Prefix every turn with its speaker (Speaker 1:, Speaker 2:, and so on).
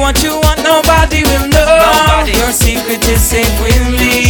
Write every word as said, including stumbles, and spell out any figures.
Speaker 1: what you want, nobody will know. Nobody. Your secret is safe with me.